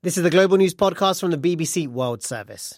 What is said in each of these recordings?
This is the Global News Podcast from the BBC World Service.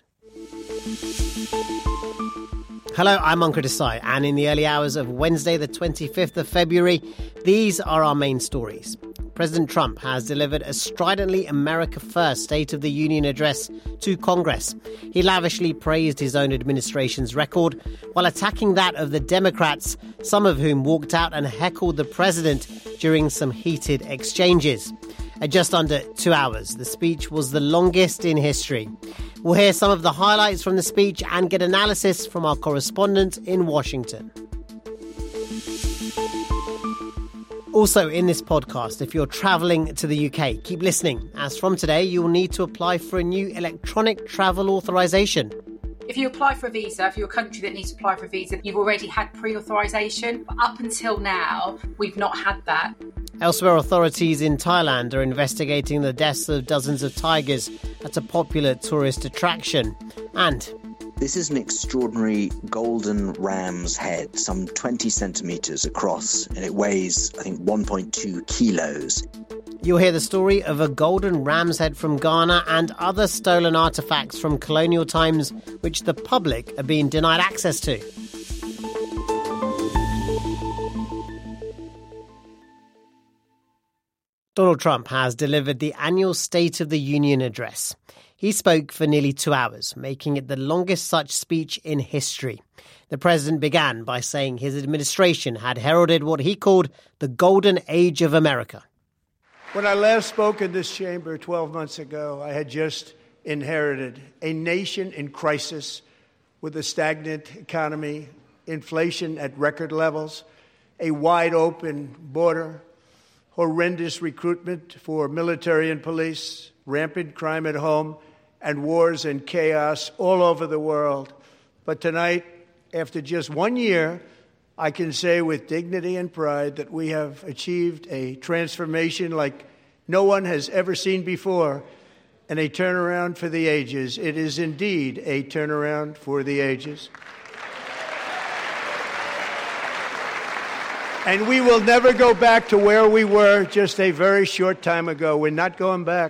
Hello, I'm Ankur Desai, and in the early hours of Wednesday, the 25th of February, these are our main stories. President Trump has delivered a stridently America First State of the Union address to Congress. He lavishly praised his own administration's record while attacking that of the Democrats, some of whom walked out and heckled the president during some heated exchanges. At just under 2 hours, the speech was the longest in history. We'll hear some of the highlights from the speech and get analysis from our correspondent in Washington. Also in this podcast, if you're travelling to the UK, keep listening, as from today you'll need to apply for a new electronic travel authorisation. If you apply for a visa, if you're a country that needs to apply for a visa, you've already had pre-authorisation. But up until now, we've not had that. Elsewhere, authorities in Thailand are investigating the deaths of dozens of tigers at a popular tourist attraction. And this is an extraordinary golden ram's head, some 20 centimetres across, and it weighs, I think, 1.2 kilos. You'll hear the story of a golden ram's head from Ghana and other stolen artefacts from colonial times which the public are being denied access to. Donald Trump has delivered the annual State of the Union address. He spoke for nearly 2 hours, making it the longest such speech in history. The president began by saying his administration had heralded what he called the Golden Age of America. When I last spoke in this chamber 12 months ago, I had just inherited a nation in crisis with a stagnant economy, inflation at record levels, a wide-open border, horrendous recruitment for military and police, rampant crime at home, and wars and chaos all over the world. But tonight, after just 1 year, I can say with dignity and pride that we have achieved a transformation like no one has ever seen before, and a turnaround for the ages. It is indeed a turnaround for the ages. And we will never go back to where we were just a very short time ago. We're not going back.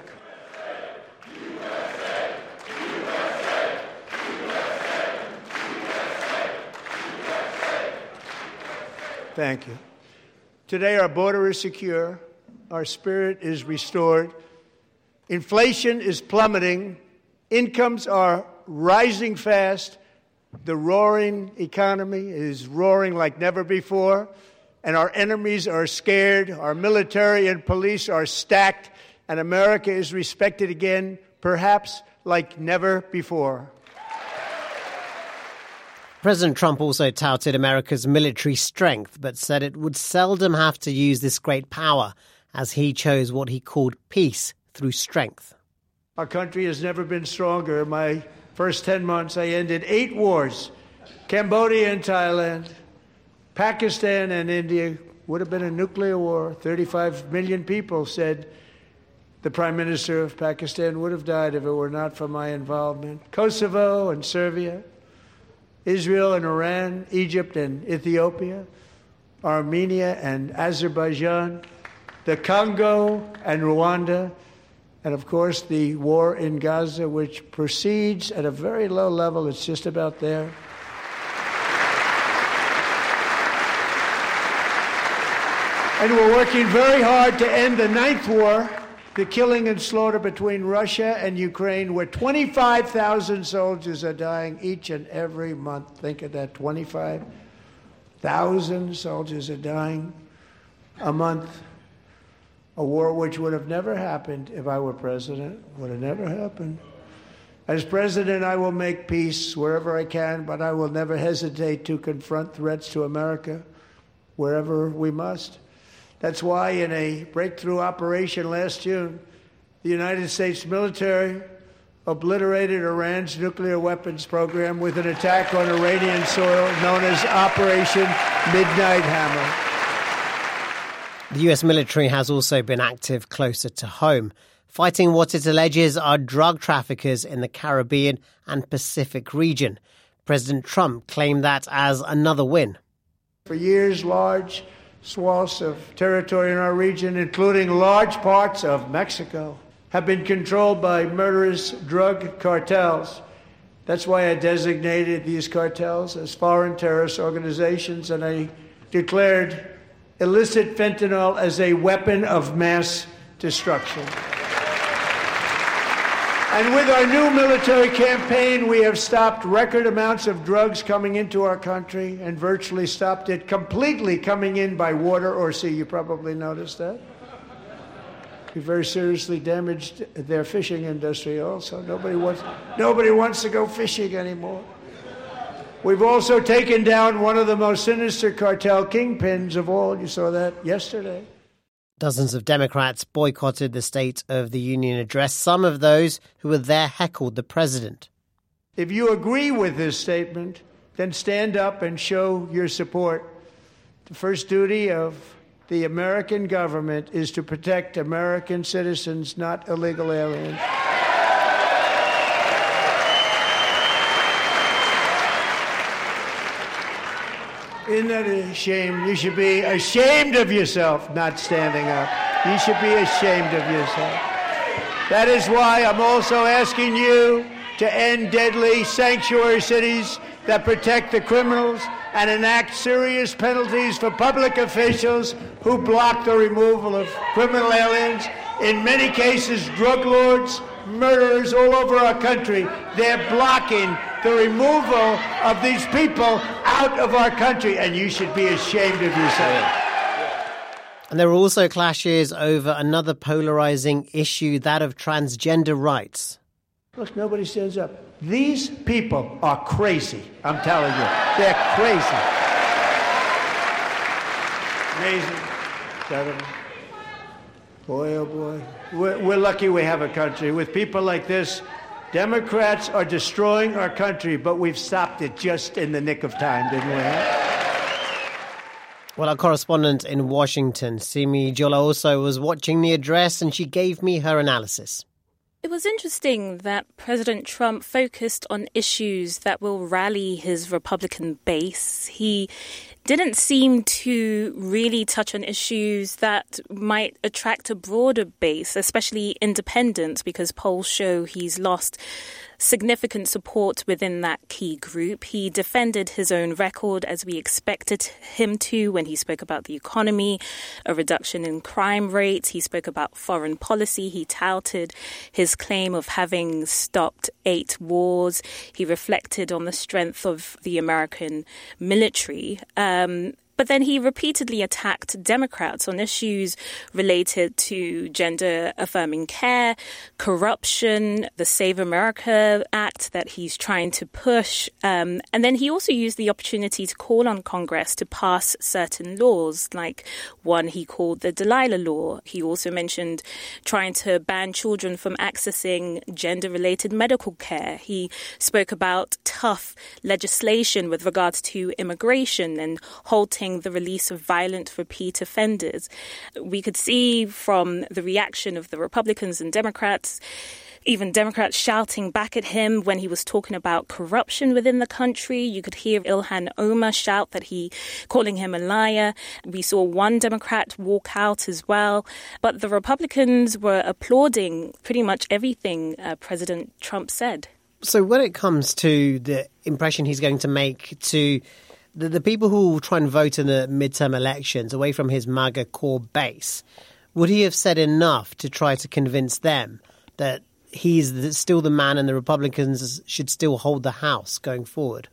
Thank you. Today, our border is secure. Our spirit is restored. Inflation is plummeting. Incomes are rising fast. The roaring economy is roaring like never before. And our enemies are scared. Our military and police are stacked. And America is respected again, perhaps like never before. President Trump also touted America's military strength, but said it would seldom have to use this great power, as he chose what he called peace through strength. Our country has never been stronger. In my first 10 months, I ended 8 wars. Cambodia and Thailand, Pakistan and India would have been a nuclear war. 35 million people said the Prime Minister of Pakistan would have died if it were not for my involvement. Kosovo and Serbia, Israel and Iran, Egypt and Ethiopia, Armenia and Azerbaijan, the Congo and Rwanda, and of course the war in Gaza, which proceeds at a very low level. It's just about there. And we're working very hard to end the 9th war, the killing and slaughter between Russia and Ukraine, where 25,000 soldiers are dying each and every month. Think of that, 25,000 soldiers are dying a month. A war which would have never happened if I were president, would have never happened. As president, I will make peace wherever I can, but I will never hesitate to confront threats to America wherever we must. That's why in a breakthrough operation last June, the United States military obliterated Iran's nuclear weapons program with an attack on Iranian soil known as Operation Midnight Hammer. The US military has also been active closer to home, fighting what it alleges are drug traffickers in the Caribbean and Pacific region. President Trump claimed that as another win. For years, large swaths of territory in our region, including large parts of Mexico, have been controlled by murderous drug cartels. That's why I designated these cartels as foreign terrorist organizations, and I declared illicit fentanyl as a weapon of mass destruction. And with our new military campaign, we have stopped record amounts of drugs coming into our country and virtually stopped it completely coming in by water or sea. You probably noticed that. We very seriously damaged their fishing industry also. Nobody wants to go fishing anymore. We've also taken down one of the most sinister cartel kingpins of all. You saw that yesterday. Dozens of Democrats boycotted the State of the Union address. Some of those who were there heckled the president. If you agree with this statement, then stand up and show your support. The first duty of the American government is to protect American citizens, not illegal aliens. Isn't that a shame? You should be ashamed of yourself not standing up. You should be ashamed of yourself. That is why I'm also asking you to end deadly sanctuary cities that protect the criminals and enact serious penalties for public officials who block the removal of criminal aliens. In many cases, drug lords, murderers all over our country, they're blocking the removal of these people out of our country, and you should be ashamed of yourself. And there were also clashes over another polarizing issue, that of transgender rights. Look, nobody stands up. These people are crazy, I'm telling you. They're crazy. Amazing. Incredible. Boy, oh boy. We're lucky we have a country. With people like this, Democrats are destroying our country, but we've stopped it just in the nick of time, didn't we? Well, our correspondent in Washington, Simi Jola, also was watching the address, and she gave me her analysis. It was interesting that President Trump focused on issues that will rally his Republican base. He didn't seem to really touch on issues that might attract a broader base, especially independents, because polls show he's lost significant support within that key group. He defended his own record, as we expected him to, when he spoke about the economy, a reduction in crime rates. He spoke about foreign policy. He touted his claim of having stopped 8 wars. He reflected on the strength of the American military. But then he repeatedly attacked Democrats on issues related to gender-affirming care, corruption, the Save America Act that he's trying to push. And then he also used the opportunity to call on Congress to pass certain laws, like one he called the Delilah Law. He also mentioned trying to ban children from accessing gender-related medical care. He spoke about tough legislation with regards to immigration and halting the release of violent repeat offenders. We could see from the reaction of the Republicans and Democrats, even Democrats shouting back at him when he was talking about corruption within the country. You could hear Ilhan Omar shout calling him a liar. We saw one Democrat walk out as well. But the Republicans were applauding pretty much everything President Trump said. So when it comes to the impression he's going to make to the people who will try and vote in the midterm elections away from his MAGA core base, would he have said enough to try to convince them that he's still the man and the Republicans should still hold the House going forward?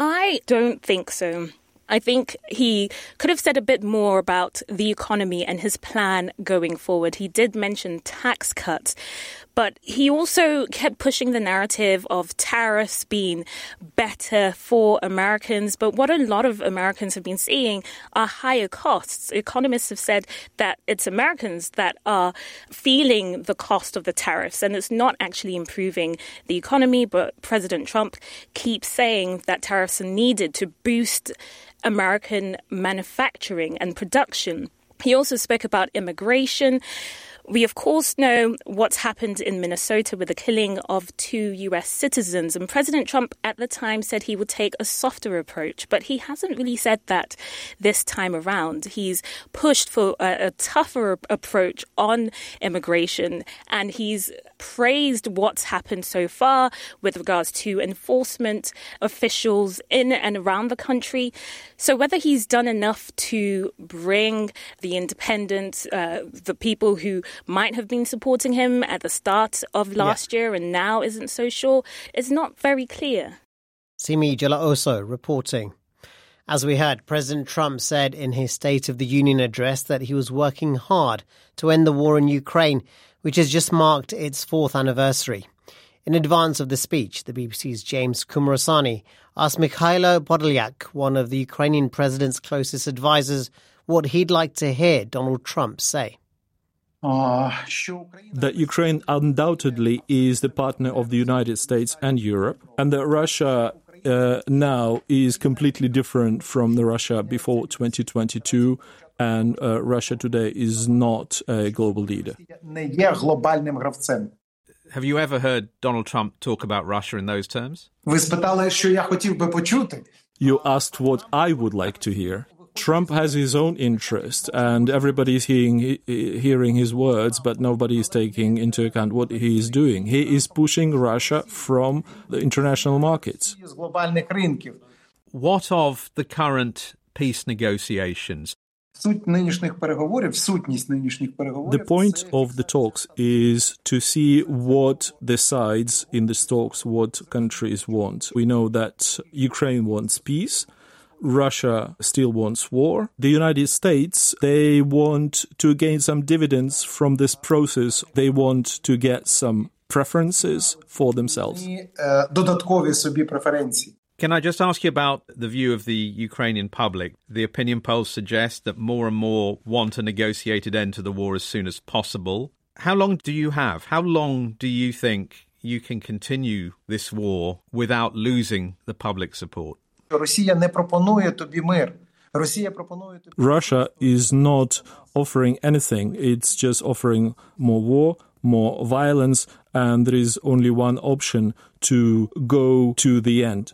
I don't think so. I think he could have said a bit more about the economy and his plan going forward. He did mention tax cuts, but he also kept pushing the narrative of tariffs being better for Americans. But what a lot of Americans have been seeing are higher costs. Economists have said that it's Americans that are feeling the cost of the tariffs, and it's not actually improving the economy. But President Trump keeps saying that tariffs are needed to boost American manufacturing and production. He also spoke about immigration. We, of course, know what's happened in Minnesota with the killing of 2 U.S. citizens. And President Trump at the time said he would take a softer approach, but he hasn't really said that this time around. He's pushed for a tougher approach on immigration, and he's praised what's happened so far with regards to enforcement officials in and around the country. So whether he's done enough to bring the independents, the people who might have been supporting him at the start of last year and now isn't so sure, is not very clear. Simi Jalaoso reporting. As we heard, President Trump said in his State of the Union address that he was working hard to end the war in Ukraine, which has just marked its 4th anniversary. In advance of the speech, the BBC's James Kumarasani asked Mikhailo Podolyak, one of the Ukrainian president's closest advisors, what he'd like to hear Donald Trump say. That Ukraine undoubtedly is the partner of the United States and Europe, and that Russia now is completely different from the Russia before 2022, and Russia today is not a global leader. Have you ever heard Donald Trump talk about Russia in those terms? You asked what I would like to hear. Trump has his own interest, and everybody is hearing his words, but nobody is taking into account what he is doing. He is pushing Russia from the international markets. What of the current peace negotiations? The point of the talks is to see what the sides in the talks, what countries want. We know that Ukraine wants peace. Russia still wants war. The United States, they want to gain some dividends from this process. They want to get some preferences for themselves. Can I just ask you about the view of the Ukrainian public? The opinion polls suggest that more and more want a negotiated end to the war as soon as possible. How long do you have? How long do you think you can continue this war without losing the public support? Russia is not offering anything. It's just offering more war, more violence, and there is only one option: to go to the end.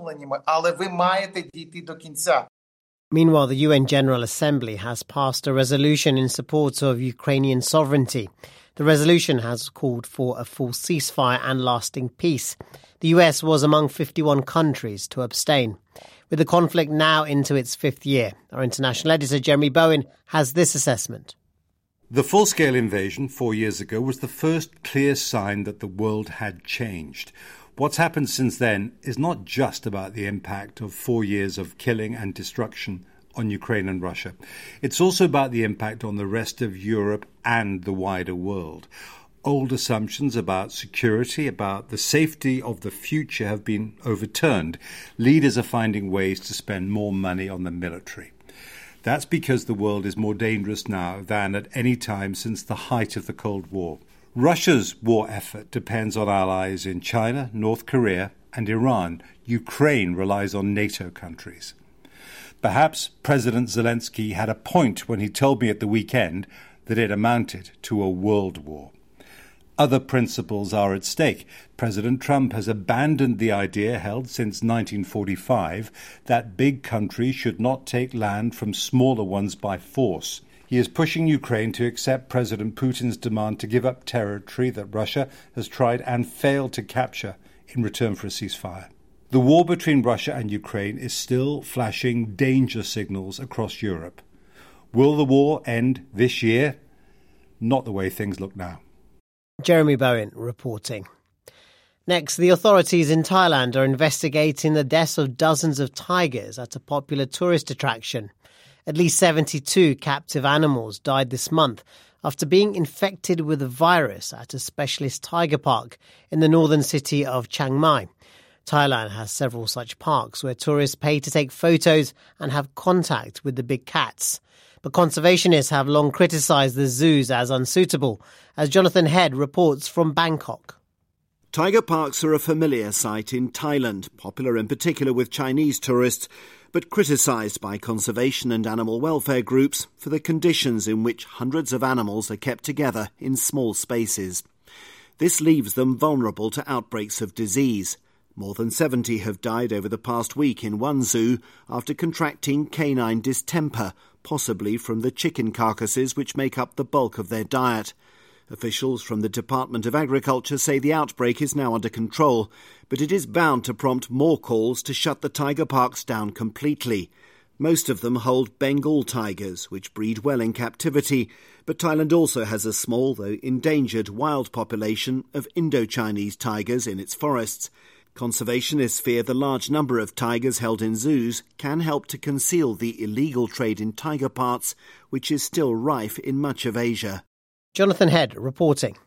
Meanwhile, the UN General Assembly has passed a resolution in support of Ukrainian sovereignty. The resolution has called for a full ceasefire and lasting peace. The US was among 51 countries to abstain. With the conflict now into its 5th year, our international editor Jeremy Bowen has this assessment. The full-scale invasion 4 years ago was the first clear sign that the world had changed. What's happened since then is not just about the impact of 4 years of killing and destruction on Ukraine and Russia. It's also about the impact on the rest of Europe and the wider world. Old assumptions about security, about the safety of the future have been overturned. Leaders are finding ways to spend more money on the military. That's because the world is more dangerous now than at any time since the height of the Cold War. Russia's war effort depends on allies in China, North Korea, and Iran. Ukraine relies on NATO countries. Perhaps President Zelensky had a point when he told me at the weekend that it amounted to a world war. Other principles are at stake. President Trump has abandoned the idea held since 1945 that big countries should not take land from smaller ones by force. He is pushing Ukraine to accept President Putin's demand to give up territory that Russia has tried and failed to capture in return for a ceasefire. The war between Russia and Ukraine is still flashing danger signals across Europe. Will the war end this year? Not the way things look now. Jeremy Bowen reporting. Next, the authorities in Thailand are investigating the deaths of dozens of tigers at a popular tourist attraction. At least 72 captive animals died this month after being infected with a virus at a specialist tiger park in the northern city of Chiang Mai. Thailand has several such parks where tourists pay to take photos and have contact with the big cats. But conservationists have long criticised the zoos as unsuitable, as Jonathan Head reports from Bangkok. Tiger parks are a familiar sight in Thailand, popular in particular with Chinese tourists, but criticised by conservation and animal welfare groups for the conditions in which hundreds of animals are kept together in small spaces. This leaves them vulnerable to outbreaks of disease. More than 70 have died over the past week in one zoo after contracting canine distemper, possibly from the chicken carcasses which make up the bulk of their diet. Officials from the Department of Agriculture say the outbreak is now under control, but it is bound to prompt more calls to shut the tiger parks down completely. Most of them hold Bengal tigers, which breed well in captivity, but Thailand also has a small, though endangered, wild population of Indo-Chinese tigers in its forests. Conservationists fear the large number of tigers held in zoos can help to conceal the illegal trade in tiger parts, which is still rife in much of Asia. Jonathan Head reporting.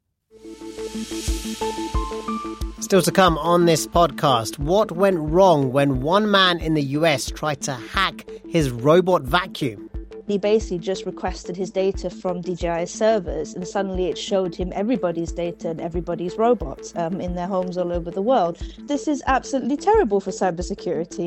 Still to come on this podcast, what went wrong when one man in the US tried to hack his robot vacuum? He basically just requested his data from DJI servers, and suddenly it showed him everybody's data and everybody's robots in their homes all over the world. This is absolutely terrible for cybersecurity.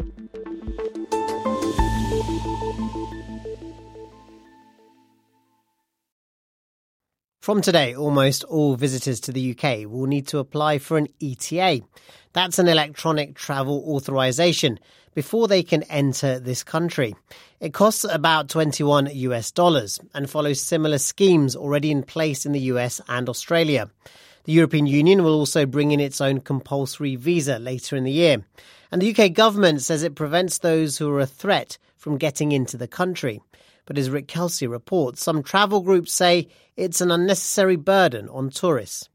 From today, almost all visitors to the UK will need to apply for an ETA. That's an electronic travel authorization before they can enter this country. It costs about $21 and follows similar schemes already in place in the US and Australia. The European Union will also bring in its own compulsory visa later in the year. And the UK government says it prevents those who are a threat from getting into the country. But as Rick Kelsey reports, some travel groups say it's an unnecessary burden on tourists.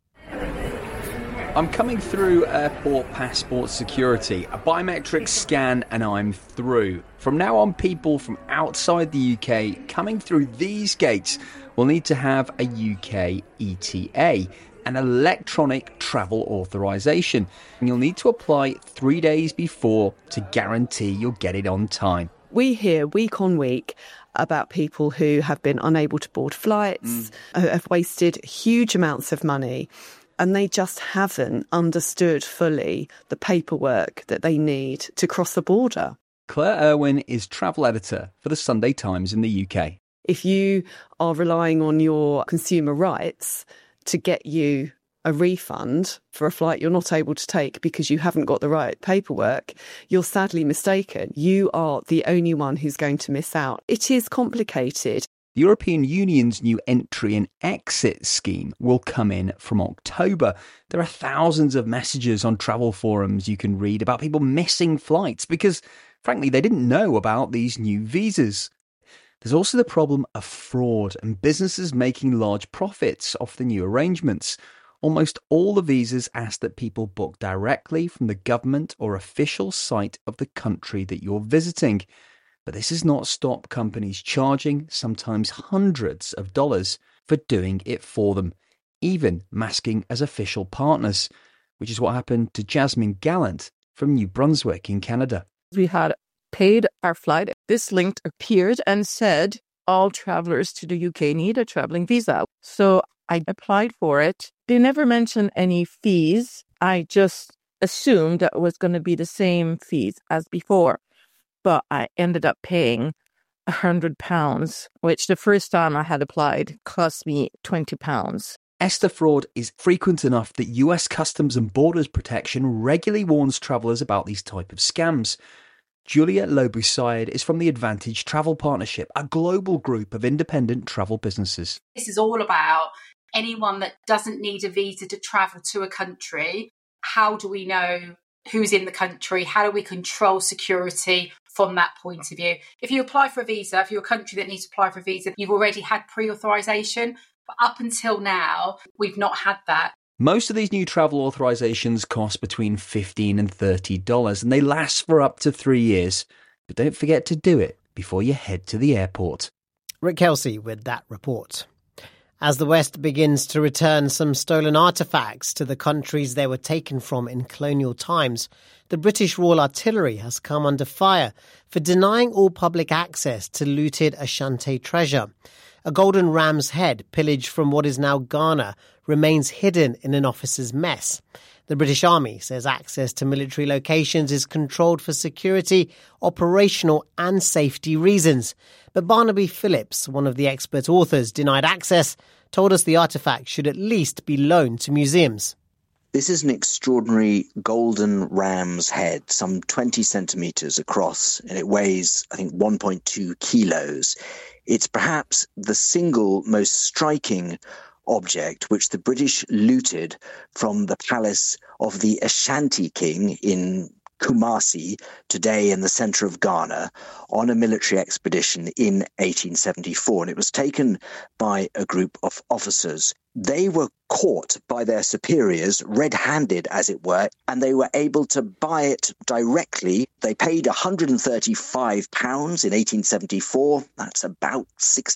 I'm coming through airport passport security, a biometric scan, and I'm through. From now on, people from outside the UK coming through these gates will need to have a UK ETA, an electronic travel authorisation. And you'll need to apply 3 days before to guarantee you'll get it on time. We hear week on week about people who have been unable to board flights, have wasted huge amounts of money, and they just haven't understood fully the paperwork that they need to cross the border. Claire Irwin is travel editor for the Sunday Times in the UK. If you are relying on your consumer rights to get you a refund for a flight you're not able to take because you haven't got the right paperwork, you're sadly mistaken. You are the only one who's going to miss out. It is complicated. The European Union's new entry and exit scheme will come in from October. There are thousands of messages on travel forums you can read about people missing flights because, frankly, they didn't know about these new visas. There's also the problem of fraud and businesses making large profits off the new arrangements. Almost all the visas ask that people book directly from the government or official site of the country that you're visiting. But this has not stopped companies charging sometimes hundreds of dollars for doing it for them, even masking as official partners, which is what happened to Jasmine Gallant from New Brunswick in Canada. We had paid our flight. This link appeared and said all travellers to the UK need a travelling visa. So I applied for it. They never mentioned any fees. I just assumed that it was going to be the same fees as before. But I ended up paying £100, which the first time I had applied cost me £20. ESTA fraud is frequent enough that US Customs and Borders Protection regularly warns travellers about these type of scams. Julia Lobusaid is from the Advantage Travel Partnership, a global group of independent travel businesses. This is all about anyone that doesn't need a visa to travel to a country. How do we know who's in the country? How do we control security from that point of view? If you apply for a visa, if you're a country that needs to apply for a visa, you've already had pre-authorization. But up until now, we've not had that. Most of these new travel authorizations cost between $15 and $30, and they last for up to 3 years. But don't forget to do it before you head to the airport. Rick Kelsey with that report. As the West begins to return some stolen artefacts to the countries they were taken from in colonial times, the British Royal Artillery has come under fire for denying all public access to looted Ashanti treasure. A golden ram's head pillaged from what is now Ghana remains hidden in an officer's mess. The British Army says access to military locations is controlled for security, operational and safety reasons. But Barnaby Phillips, one of the expert authors denied access, told us the artefact should at least be loaned to museums. This is an extraordinary golden ram's head, some 20 centimetres across, and it weighs, I think, 1.2 kilos. It's perhaps the single most striking object which the British looted from the palace of the Ashanti king in Kumasi, today in the centre of Ghana, on a military expedition in 1874. And it was taken by a group of officers. They were caught by their superiors, red-handed as it were, and they were able to buy it directly. They paid £135 in 1874. That's about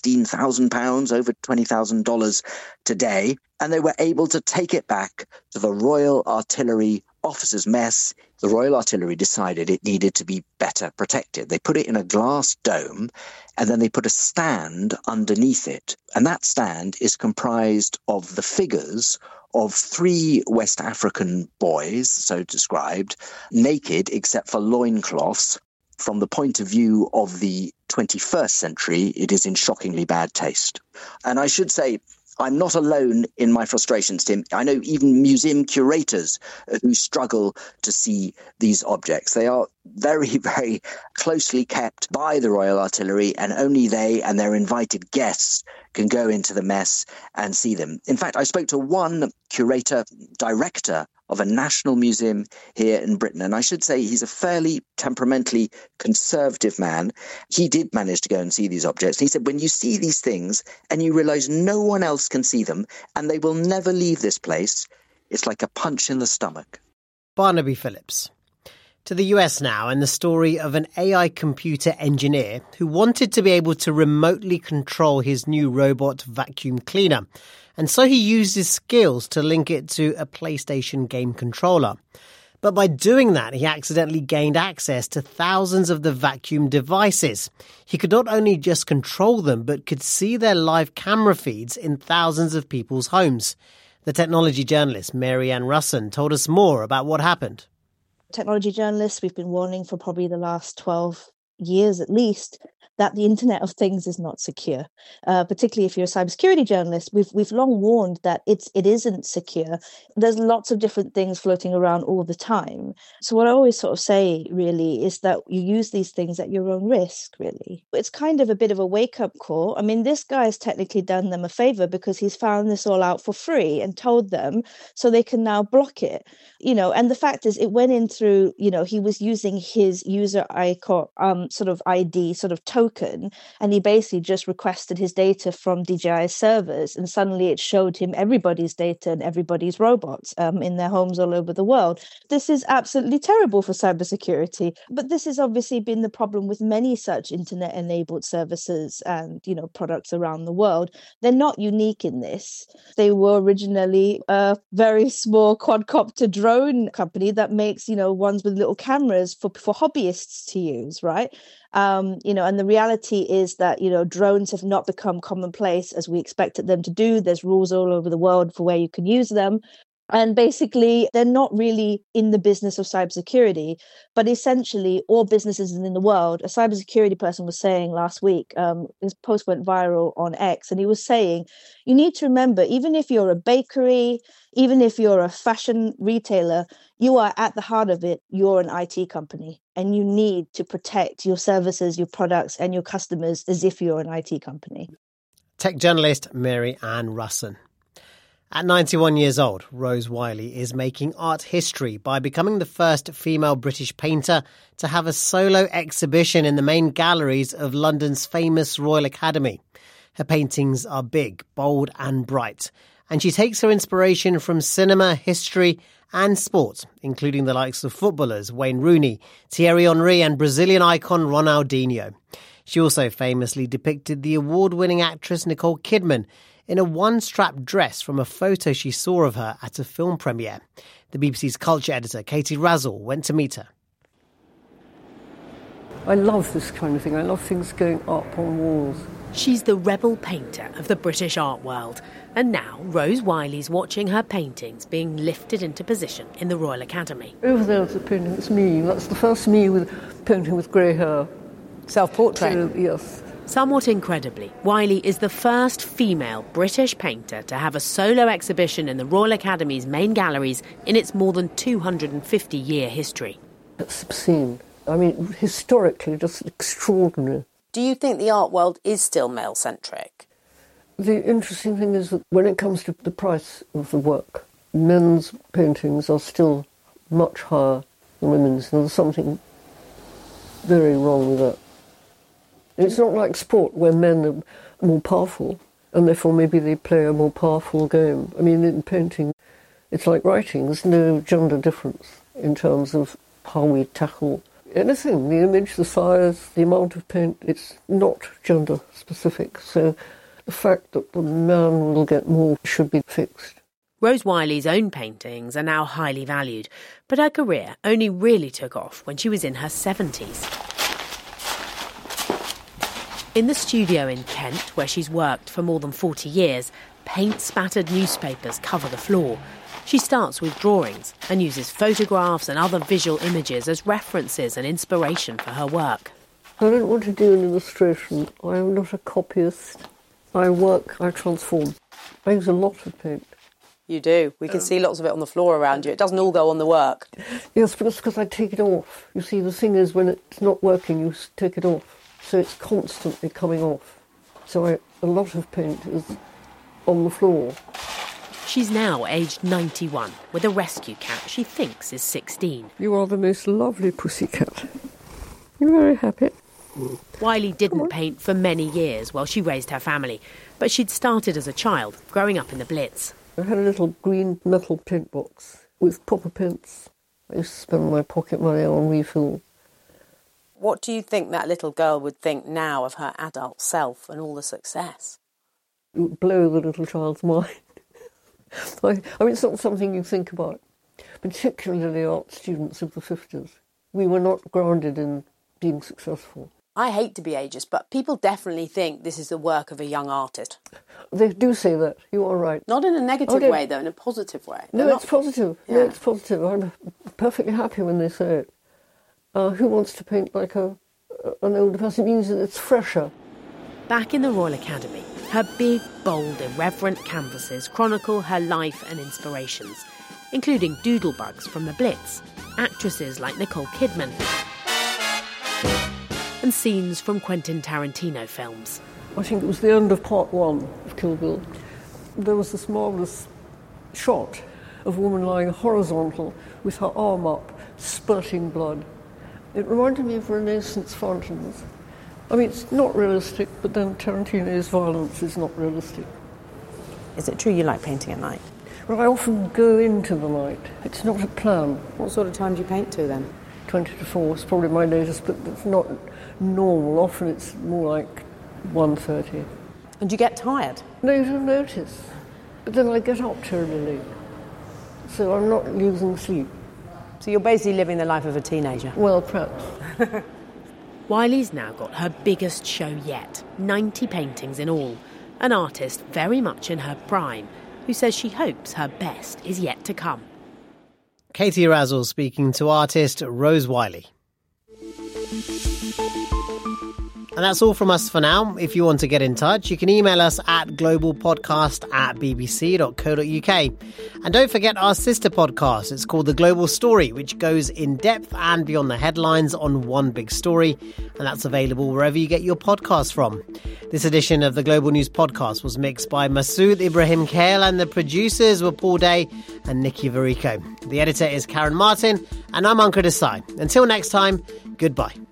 £16,000, over $20,000 today. And they were able to take it back to the Royal Artillery Officers' Mess. The Royal Artillery decided it needed to be better protected. They put it in a glass dome, and then they put a stand underneath it. And that stand is comprised of the figures of 3 West African boys, so described, naked except for loincloths. From the point of view of the 21st century, it is in shockingly bad taste. And I should say, I'm not alone in my frustrations, Tim. I know even museum curators who struggle to see these objects. They are very, very closely kept by the Royal Artillery, and only they and their invited guests can go into the mess and see them. In fact, I spoke to one curator, director of a national museum here in Britain, and I should say he's a fairly temperamentally conservative man. He did manage to go and see these objects. And he said, when you see these things and you realise no one else can see them and they will never leave this place, it's like a punch in the stomach. Barnaby Phillips. To the US now, and the story of an AI computer engineer who wanted to be able to remotely control his new robot vacuum cleaner. And so he used his skills to link it to a PlayStation game controller. But by doing that, he accidentally gained access to thousands of the vacuum devices. He could not only just control them, but could see their live camera feeds in thousands of people's homes. The technology journalist Mary Ann Russon told us more about what happened. Technology journalists, we've been warning for probably the last 12 years at least that the Internet of Things is not secure. Particularly if you're a cybersecurity journalist, we've long warned that it isn't secure. There's lots of different things floating around all the time. So what I always sort of say really is that you use these things at your own risk, really. It's kind of a bit of a wake-up call. I mean, this guy's technically done them a favor because he's found this all out for free and told them so they can now block it. You know, and the fact is it went in through, you know, he was using his user icon, sort of ID, sort of token, and he basically just requested his data from DJI's servers, and suddenly it showed him everybody's data and everybody's robots in their homes all over the world. This is absolutely terrible for cybersecurity, but this has obviously been the problem with many such internet-enabled services and, you know, products around the world. They're not unique in this. They were originally a very small quadcopter drone company that makes, you know, ones with little cameras for hobbyists to use, right? You know, and the reality is that, you know, drones have not become commonplace as we expected them to do. There's rules all over the world for where you can use them. And basically, they're not really in the business of cybersecurity, but essentially all businesses in the world, a cybersecurity person was saying last week, his post went viral on X, and he was saying, you need to remember, even if you're a bakery, even if you're a fashion retailer, you are at the heart of it, you're an IT company, and you need to protect your services, your products, and your customers as if you're an IT company. Tech journalist Mary Ann Russon. At 91 years old, Rose Wiley is making art history by becoming the first female British painter to have a solo exhibition in the main galleries of London's famous Royal Academy. Her paintings are big, bold and bright, and she takes her inspiration from cinema, history and sport, including the likes of footballers Wayne Rooney, Thierry Henry and Brazilian icon Ronaldinho. She also famously depicted the award-winning actress Nicole Kidman in a one-strap dress from a photo she saw of her at a film premiere. The BBC's culture editor, Katie Razzle, went to meet her. I love this kind of thing. I love things going up on walls. She's the rebel painter of the British art world. And now Rose Wiley's watching her paintings being lifted into position in the Royal Academy. Over there's the painting, it's me. That's the first me with painting with grey hair. Self-portrait? So, yes. Somewhat incredibly, Wiley is the first female British painter to have a solo exhibition in the Royal Academy's main galleries in its more than 250-year history. It's obscene. I mean, historically, just extraordinary. Do you think the art world is still male-centric? The interesting thing is that when it comes to the price of the work, men's paintings are still much higher than women's. There's something very wrong with that. It's not like sport where men are more powerful and therefore maybe they play a more powerful game. I mean, in painting, it's like writing. There's no gender difference in terms of how we tackle anything. The image, the size, the amount of paint, it's not gender specific. So the fact that the man will get more should be fixed. Rose Wiley's own paintings are now highly valued, but her career only really took off when she was in her 70s. In the studio in Kent, where she's worked for more than 40 years, paint-spattered newspapers cover the floor. She starts with drawings and uses photographs and other visual images as references and inspiration for her work. I don't want to do an illustration. I am not a copyist. I work, I transform. I use a lot of paint. You do. We can see lots of it on the floor around you. It doesn't all go on the work. Yes, but it's because I take it off. You see, the thing is, when it's not working, you take it off. So it's constantly coming off. So a lot of paint is on the floor. She's now aged 91, with a rescue cat she thinks is 16. You are the most lovely pussycat. You're very happy. Wiley didn't paint for many years while she raised her family, but she'd started as a child, growing up in the Blitz. I had a little green metal paint box with proper paints. I used to spend my pocket money on refill. What do you think that little girl would think now of her adult self and all the success? It would blow the little child's mind. I mean, it's not something you think about, particularly the art students of the 50s. We were not grounded in being successful. I hate to be ageist, but people definitely think this is the work of a young artist. They do say that. You are right. Not in a negative way, though, in a positive way. No, it's positive. Yeah. No, it's positive. I'm perfectly happy when they say it. Who wants to paint like an older person? It means that it's fresher. Back in the Royal Academy, her big, bold, irreverent canvases chronicle her life and inspirations, including doodlebugs from the Blitz, actresses like Nicole Kidman, and scenes from Quentin Tarantino films. I think it was the end of part 1 of Kill Bill. There was this marvellous shot of a woman lying horizontal with her arm up, spurting blood. It reminded me of Renaissance fountains. I mean, it's not realistic, but then Tarantino's violence is not realistic. Is it true you like painting at night? Well, I often go into the night. It's not a plan. What sort of time do you paint to, then? 20 to 4 is probably my latest, but it's not normal. Often it's more like 1:30. And you get tired? No, you don't notice. But then I get up terribly late. So I'm not losing sleep. So you're basically living the life of a teenager? Well, perhaps. Wiley's now got her biggest show yet, 90 paintings in all. An artist very much in her prime, who says she hopes her best is yet to come. Katie Razzle speaking to artist Rose Wiley. And that's all from us for now. If you want to get in touch, you can email us at globalpodcast@bbc.co.uk. And don't forget our sister podcast. It's called The Global Story, which goes in depth and beyond the headlines on one big story. And that's available wherever you get your podcasts from. This edition of the Global News Podcast was mixed by Masood Ibrahim Kale, and the producers were Paul Day and Nikki Varico. The editor is Karen Martin, and I'm Ankur Desai. Until next time, goodbye.